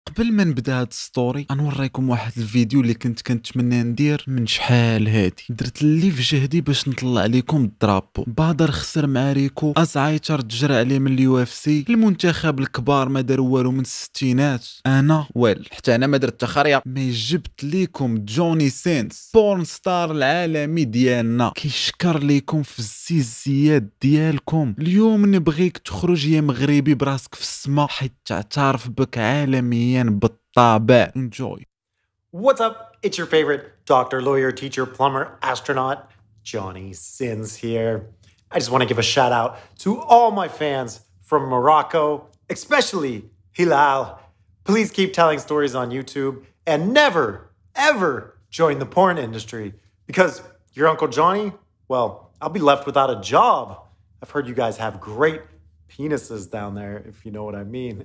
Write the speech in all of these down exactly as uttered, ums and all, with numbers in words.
قبل ما نبدا هاد ستوري غنوريكم واحد الفيديو اللي كنت كنتمنى ندير من شحال هادي. درت اللي في جهدي باش نطلع لكم الدرابو. بادر خسر مع ريكو، ازعيتر تجرى عليه من اليو اف سي، المنتخب الكبار ما داروا والو من الستينات. انا ويل حتى انا ما درت تخريه، مي جبت لكم جوني سينس بورن ستار العالمي ديالنا كيشكر لكم في الزيزيات ديالكم. اليوم نبغيك تخرج يا مغربي براسك في السما، حيت تعترف بك عالميا بالطابع. Enjoy. What's up? It's your favorite doctor, lawyer, teacher, plumber, astronaut, Johnny Sins here. I just want to give a shout out to all my fans from Morocco, especially Hilal. Please keep telling stories on YouTube and never, ever join the porn industry because your Uncle Johnny, well, I'll be left without a job. I've heard you guys have great penises down there, if you know what I mean.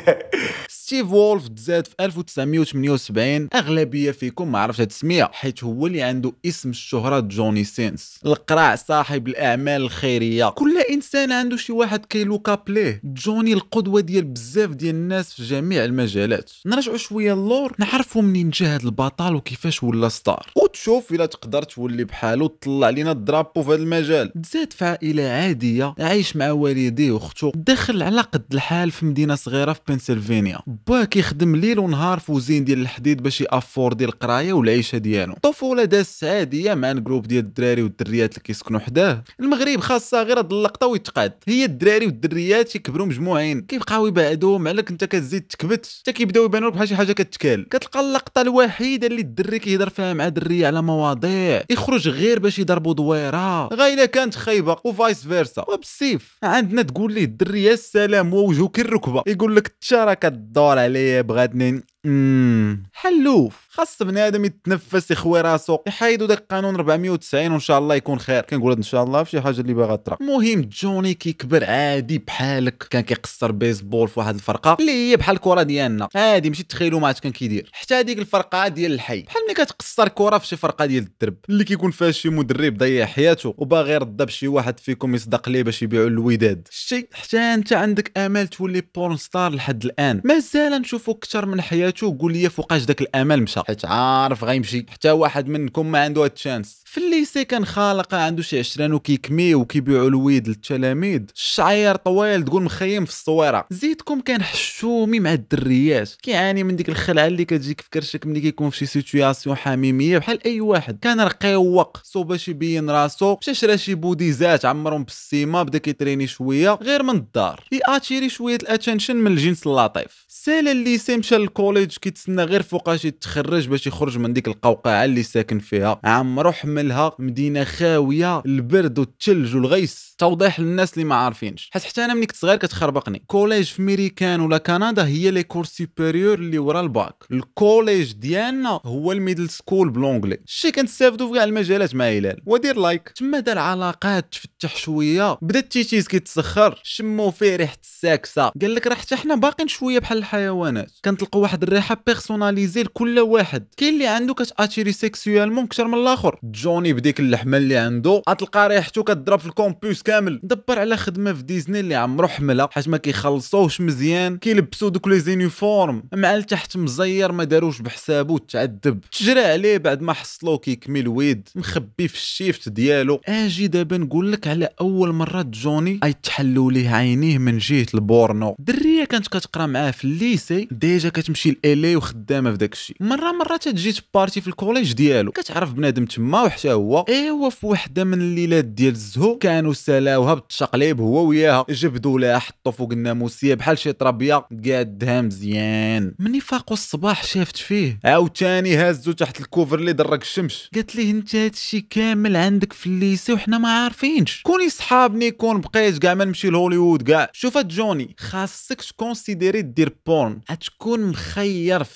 ستيف وولف تزاد في ألف وتسعمية وثمانية وسبعين. اغلبيه فيكم ما عرفت هاد السميه حيت هو اللي عنده اسم الشهره جوني سينس، القراع صاحب الاعمال الخيريه. كل انسان عنده شي واحد كيلوكاب ليه. جوني القدوه ديال بزاف ديال الناس في جميع المجالات. نرجعوا شويه اللور نعرفوا منين جا هاد البطل وكيفاش ولا ستار، وتشوف الا تقدر تولي بحالو تطلع لينا الدرابو في هذا المجال. تزاد في عائله عاديه، عايش مع والديه واختو، دخل على قد الحال في مدينه صغيره في بنسلفانيا. باه كيخدم ليل ونهار في وزين ديال الحديد باش يافوردي القرايه والعيشه ديالو. طفوله دازت عاديه مع الجروب ديال الدراري والدريات اللي كيسكنوا حداه. المغرب خاصها غير هاد اللقطه ويتقاد، هي الدراري والدريات يكبروا مجموعين، كيبقاو يبعدوا معلك انت كتزيد تكبت حتى كيبداو يبانوا بحال شي حاجه كتكال. كتلقى اللقطه الوحيده اللي الدري كيهضر فيها مع دريه على مواضيع، يخرج غير باش يضربوا دويره غايله كانت خايبه وفايس فيرسا. وبالسيف عندنا تقول ليه الدريه السلام ووجهو كالركبه، يقول لك التشاره كدور عليا بغاتني. امم حلوف. خاص بنادم يتنفس يخوي راسو، يحيدوا داك القانون أربعمية وتسعين وان شاء الله يكون خير. كنقول ان شاء الله في شي حاجه اللي باغا ترا. المهم جوني كيكبر عادي بحالك، كان كيقصر بيسبول في واحد الفرقه اللي هي بحال الكره ديالنا عادي، ماشي تخيلوا ما عاد كان كيدير. حتى هذيك الفرقه ديال الحي بحال ملي كتقصر كره في شي فرقه ديال الدرب اللي كيكون فيها شي مدرب ضيع حياته وباغي يرضى بشي واحد فيكم يصدق ليه باش يبيعوا الوداد. شتي حتى انت عندك امل تولي بورن ستار لحد الان، مازال نشوفو اكثر من حياته. وقول لي فوقاش داك الامل مشى، حيت عارف غيمشي. حتى واحد منكم ما عنده هاد الشانس. في الليسي كان خالقه عنده شي عشرين وكيكمي وكيبيعوا الويد للتلاميذ، الشعير طويل تقول مخيم في الصويره. زيدكم كان حشومي مع الدريات، كيعاني من ديك الخلعه اللي كتجيك في كرشك ملي كيكون في شي سيتوياسيون حميميه بحال اي واحد. كان رقيوق سو باش يبين راسو، مشى شرا شي بوديزات عمرهم بالسيما، بدا كيتريني شويه غير من الدار ياتيري شويه الاتنشن من الجنس اللطيف. سال الليسي مشى للكوليج كيتسنى غير فوقاش يتخرج باش يخرج من ديك القوقعه اللي ساكن فيها. عمرو حملها مدينه خاويه، البرد والثلج والغيس. توضيح للناس اللي ما عارفينش، حيت حتى انا ملي كنت صغير كتخربقني. كوليج في ميريكان ولا كندا هي لي كور سوبيريور اللي ورا الباك، الكوليج ديالنا هو الميدل سكول بلونجلي. شي كنستافدوا في كاع المجالات مع هلال. ودير لايك. تما دار علاقات، تفتح شويه، بدا التيتيز كيتسخر، شمو فيه ريحه الساكسه. قال لك راه حتى حنا باقيين شويه بحال الحيوانات، كنطلقوا واحد الريحه بيرسوناليزي لكل واحد. كاين اللي عنده كتاتيري سيكسويالمون اكثر من الاخر. جوني بديك اللحمه اللي عنده غتلقى ريحته كتضرب في الكومبوس كامل. دبر على خدمه في ديزني اللي عمرو حملها، حيت ما كيخلصوش مزيان، كيلبسوا دوك لي زينيفورم مع لتحت مزير ما داروش بحسابو، تعذب. تجرى عليه بعد ما حصلو كيكمي الويد مخبي في الشيفت ديالو. اجي دابا نقول لك على اول مره جوني ايتحلوا ليه عينيه من جهه البورنو. دريه كانت كتقرا معاه في الليسي، ديجا كتمشي لالي وخدامه في داكشي. مره مره تجي بارتي في الكوليج ديالو، كتعرف بنادم تما وحتى هو. ايوا في وحده من الليلات ديال الزهو كانوا سالاوها بالتشقليب هو وياها، جبدوا لها حطوا فوق الناموسيه بحال شي طرابيه قادها مزيان. مني فاقوا الصباح شافت فيه عاوتاني هازو تحت الكوفر اللي درك الشمس. قالت ليه انت هادشي كامل عندك في الليسي وحنا ما عارفينش. كوني صحابني كون بقيت كاع ما نمشي لهوليوود كاع. شوف جوني خاصك تكونسيديري دير بورن، غتكون مخير فيه. هو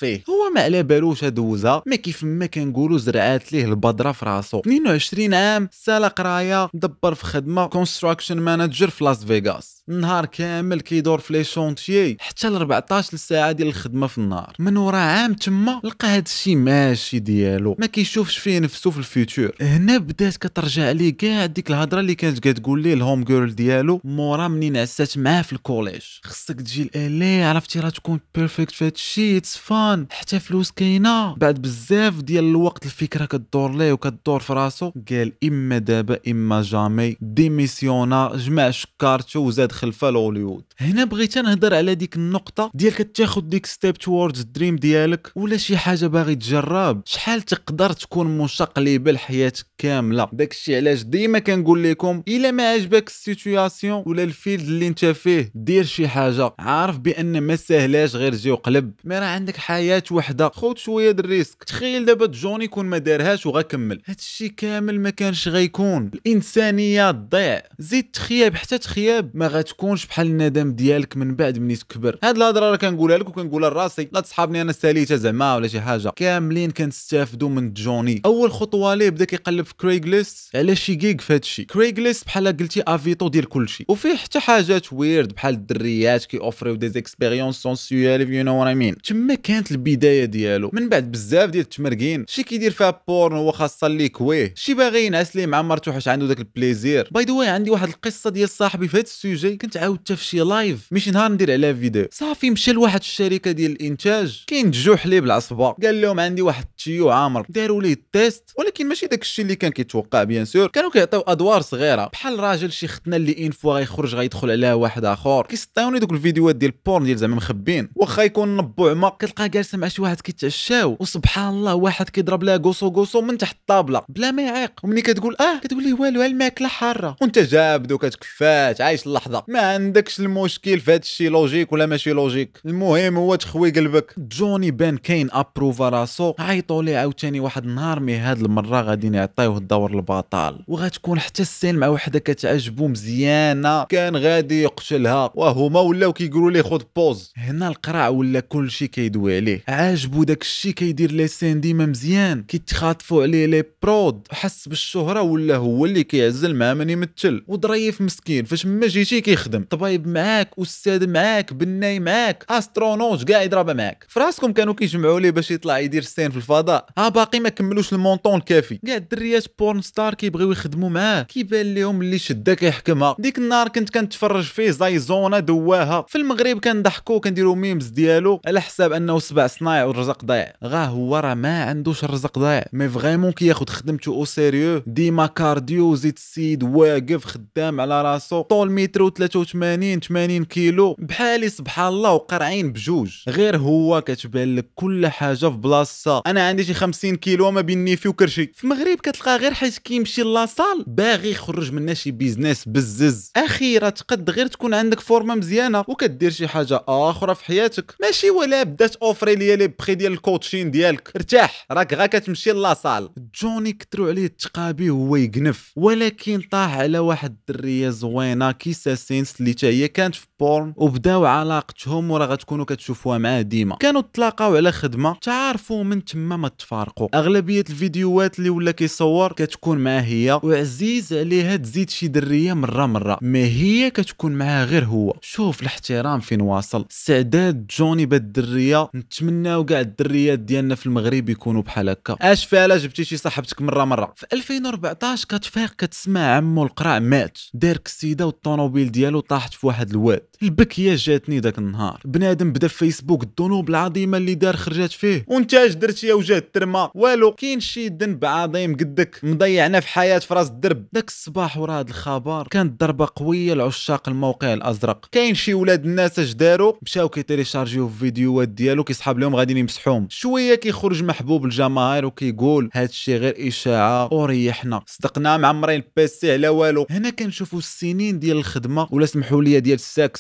وما على بالوش دوزها، ما كيف ما كنقولوا زرعات ليه البضره في راسو. اثنين وعشرين عام سالا قرايه، دبر في خدمه كونستراكشن مانجر في لاس فيغاس، النهار كامل كيدور في لي شونتيي حتى ل أربعطاش ساعه ديال الخدمه في النهار. من ورا عام تما لقى هذا الشيء ماشي ديالو، ما كيشوفش فيه نفسه في الفيوتشر. هنا بدات كترجع ليه كاع ديك الهضره اللي كانت كتقول ليه الهوم جيرل ديالو مورا منين عسات معاه في الكوليج. خصك تجي لالي، عرفتي راه تكون بيرفكت في هادشي، اتس فان، حتى فلوس كاينه. بعد بزاف ديال الوقت الفكره كدور ليه وكدور في راسو، قال اما دابا اما جامي، ديميسيونا، جمع شكارتو وزاد خلفه لهوليوود. هنا بغيت نهضر على ديك النقطه ديال كتاخد ديك ستيب توردز دريم ديالك ولا شي حاجه باغي تجرب. شحال تقدر تكون مشقلبه لحياتك كامله؟ داكشي علاش ديما كنقول لكم الا ما عجبك السيتوياسيون ولا الفيلد اللي انت فيه، دير شي حاجه. عارف بان ما ساهلاش غير جي وقلب، ما راه عندك حياه وحده، خذ شويه د الريسك. تخيل دابا جوني يكون ما دارهاش وغاكمل، هادشي كامل ما كانش غيكون. الانسانيه تضيع، زيد تخياب حتى تخياب ما غتكونش بحال الندم ديالك من بعد ملي تكبر. هاد الهضره راه كنقولها لك وكنقولها لراسي، لا تصحابني انا ساليتها زعما ولا شي حاجه. كاملين كنستافدوا من جوني. اول خطوه ليه بدا كيقلب في كريغليست على شي جيج في هادشي. كريغليست بحال قلتي افيتو ديال كلشي، وفيه حتى حاجات ويرد بحال الدريات كي اوفريو دي زيكسبيريونس سونسيوال اف يو نو وات اي مين. تما كانت البدايه ديالو. من بعد بزاف ديال التمرقين، شي كيدير فيها بورن هو خاصه اللي كويه، شي باغي ينعس ليه مع مرتو حيت عنده داك البليزير. باي ذا واي عندي واحد القصه ديال صاحبي في هاد السوجي كنت عاودتها في شي لايف، ماشي نهار ندير عليها فيديو. صافي مشى لواحد الشركه ديال الانتاج كينتجوا حليب العصبه، قال لهم عندي واحد التيو عامر. داروا ليه التيست ولكن ماشي داك الشيء اللي كان كيتوقع بيان سور، كانوا كيعطيو ادوار صغيره بحال راجل شي ختنه اللي ان فوا غيخرج غيدخل عليها واحد اخر. كيسطيوني دوك الفيديوهات ديال البورن ديال زعما مخبين، واخا يكون نبو عما كتلقى جالسه مع شي واحد كيتعشاو وسبحان الله واحد كيضرب لها كوسو كوسو من تحت الطابله بلا ما يعيق، ومني كتقول اه كتقول ليه والو الماكله حاره وانت جابد وكتكفات عايش اللحظه. ما عندكش المشكل في هذا الشيء لوجيك ولا ماشي لوجيك، المهم هو تخوي قلبك. جوني بان كاين ابروفا راسو، عيطوا ليه عاوتاني واحد النهار، مي هاد المره غادي نعطيوه الدور البطال وغتكون حتى السين مع وحده كتعجبو مزيانه كان غادي يقتلها، وهما ولاو كيقولوا ليه خذ بوز. هنا القرع ولا كلشي كيدوي عليه، عاجبو داك الشيء كيدير لي سين ديما مزيان، كيتخاطفوا عليه لي برود، حس بالشهره ولا هو اللي كيعزل مع من يمثل. وظريف مسكين فاش ما جيتي كيخدم طبيب معاك، استاذ معاك، بناي معاك، استرونوت كاع يضربها معاك. فراسكم كانوا كيجمعوا ليه باش يطلع يدير سين في الفضاء، ها باقي ما كملوش المونطون الكافي. كاع الدريات بورن ستار كيبغيو يخدموا معاه، كيبان لهم اللي شدا كيحكمها. ديك النهار كنت كنتفرج فيه زي زونه دواها في المغرب، كنضحكوا كنديروا ميمز ديالو على حساب انه سبع صنايع والرزق ضايع. غا هو راه ما عندوش الرزق ضايع، مي فريمون كياخذ خدمته او سيريو، ديما كارديو، زيد السيد واقف خدام على راسو، طول متر وثلاثة وثمانين ثمانين كيلو بحالي سبحان الله، وقرعين بجوج. غير هو كتبان لك كل حاجه في بلاصتها. انا عندي شي خمسين كيلو ما بين نيفي وكرشي. في المغرب كتلقى غير حيت كيمشي لاصال باغي يخرج منها شي بيزنس بزز. اخيرا تقد غير تكون عندك فورمه مزيانه وكدير شي حاجه اخرى في حياتك، ماشي ولا بدات اوفري ليا لي بخي ديال الكوتشين ديالك. ارتاح راك غا كتمشي لاصال. جوني كثروا عليه التقابي وهو يقنف، ولكن طاح على واحد الدريه زوينه كيسا سينس اللي حتى هي كانت في بورن، وبداو علاقتهم وراه غتكونوا كتشوفوها معاه ديما. كانوا تلاقاو على خدمه، تعارفوا من تما ما تفارقوا. اغلبيه الفيديوهات اللي ولا كيصور كتكون معاه هي، وعزيز عليها تزيد شي دريه مره مره، ما هي كتكون معاه غير هو. شوف الاحترام فين واصل. استعداد جوني بهاد الدريه، نتمناو كاع الدريات ديالنا في المغرب يكونوا بحال هكا. اش فالا جبتي شي صاحبتك مره مره. في ألفين وأربعطاش كتفيق كتسمع عمو القرع مات، دار كسيده والطوموبيل ديالو طاحت في واحد الواد. البكيه جاتني داك النهار. بنادم بدا في فيسبوك الذنوب العظيمه اللي دار خرجات فيه، وانت اش درتي يا وجه الترمه؟ والو. كاين شي ذنب عظيم قدك مضيعنا في حياه في راس الدرب. داك الصباح ورا هاد الخبر كانت ضربه قويه لعشاق الموقع الازرق. كاين شي ولاد الناس اش داروا؟ مشاو كيتيليشارجيو فيديوهات ديالو كيسحاب لهم غاديين يمسحوهم. شويه كيخرج محبوب الجماهير وكيقول هادشي غير اشاعه وريحنا، صدقنا معمرين البيسي على والو. هنا كنشوفوا السنين ديال الخدمه ولا سمحوا لي ديال الساكسه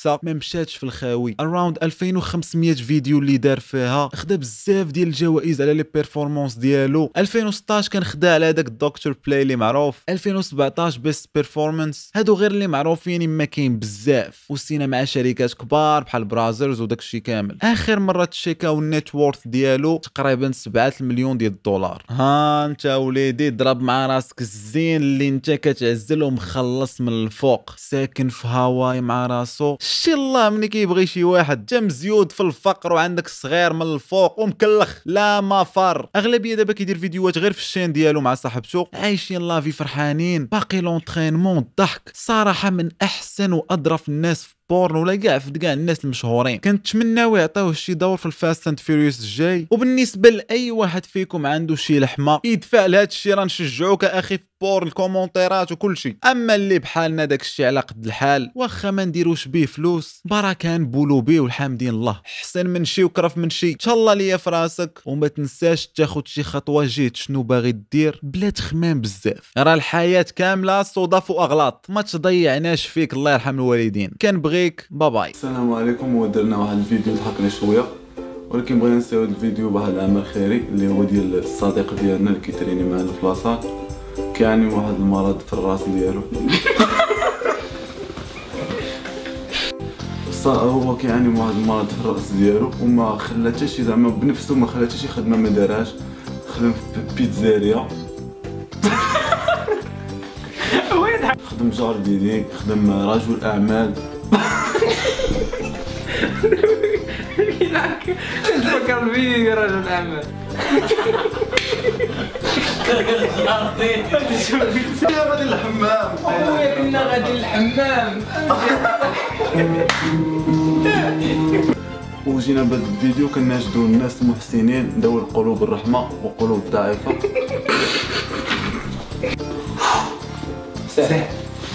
حتى ما مشاتش في الخاوي. اراوند ألفين وخمسمية فيديو اللي دار فيها، خدا بزاف ديال الجوائز على لي بيرفورمانس ديالو. ألفين وستطاش كان خدا على هذاك الدكتور بلاي اللي معروف. ألفين وسبعطاش بيست بيرفورمانس. هادو غير اللي معروفين، ما كاين بزاف، وسينا مع شركات كبار بحال براذرز وداك الشيء كامل. اخر مره تشيكاو النيت وورث ديالو تقريبا سبعة المليون ديال الدولار. ها انت وليدي ضرب مع راسك الزين اللي انت كتعزل ومخلص من الفوق، ساكن في هاواي مع راسو. شتي الله ملي كيبغي شي واحد انت مزيود في الفقر وعندك صغير من الفوق ومكلخ لا مفر. اغلبيه دابا كيدير فيديوهات غير في الشين ديالو مع صاحبته، عايشين لافي فرحانين، باقي لونطرينمون الضحك. صراحه من احسن واظرف الناس في بورن ولا كاع في كاع الناس المشهورين. كنتمناو يعطيوه شي دور في الفاست اند فيوريوس الجاي. وبالنسبه لاي واحد فيكم عنده شي لحمه يدفع لهذا الشيء، راه نشجعوك اخي في بورن، الكومونتيرات وكل شيء. اما اللي بحالنا داك الشيء على قد الحال، واخا ما نديروش بيه فلوس، بركه نبولو بيه والحامدين الله، حسن من شي وكرف من شي. ان شاء الله ليا في راسك، وما تنساش تاخذ شي خطوه جيت شنو باغي دير بلا تخمام بزاف. راه الحياه كامله صدف واغلاط، ما تضيعناش فيك. الله يرحم الوالدين. كنبغيك، باي. السلام عليكم. ودرنا واحد الفيديو ضحكنا شويه، ولكن بغينا نسيو هذا الفيديو بواحد العمل خيري اللي هو ديال الصديق ديالنا اللي كيتريني معنا في لاصال، كيعاني من واحد المرض في الراس ديالو. هو كيعاني من واحد المرض في الراس ديالو، وما خلى حتى شي زعما بنفسه، ما خلى حتى شي خدمه ما دارهاش. خدم في بيتزاريا، خدم جارديني، خدم رجل اعمال. تفكر الفيديو يا رجل الاعمال. غادي للحمام خويا كنا غادي للحمام. وجينا بهذا الفيديو كناشدوا الناس المحسنين ذوي القلوب الرحمه وقلوب ضعيفه. صحيح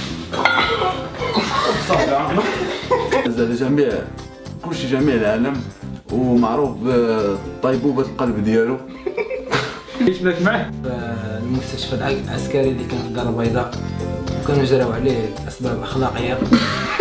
لجميع كلشي جميع العالم، ومعروف بطيبوبه القلب ديالو. ايش بك معه؟ المستشفى العسكري اللي كان في الدار البيضاء، وكانوا جراو عليه اسباب اخلاقيه.